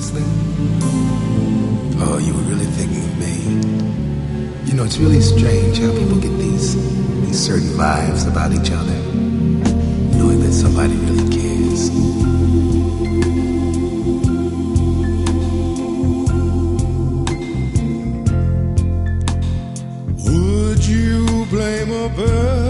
What's that? Oh, you were really thinking of me. You know, it's really strange how people get these certain vibes about each other, knowing that somebody really cares. Would you blame a bird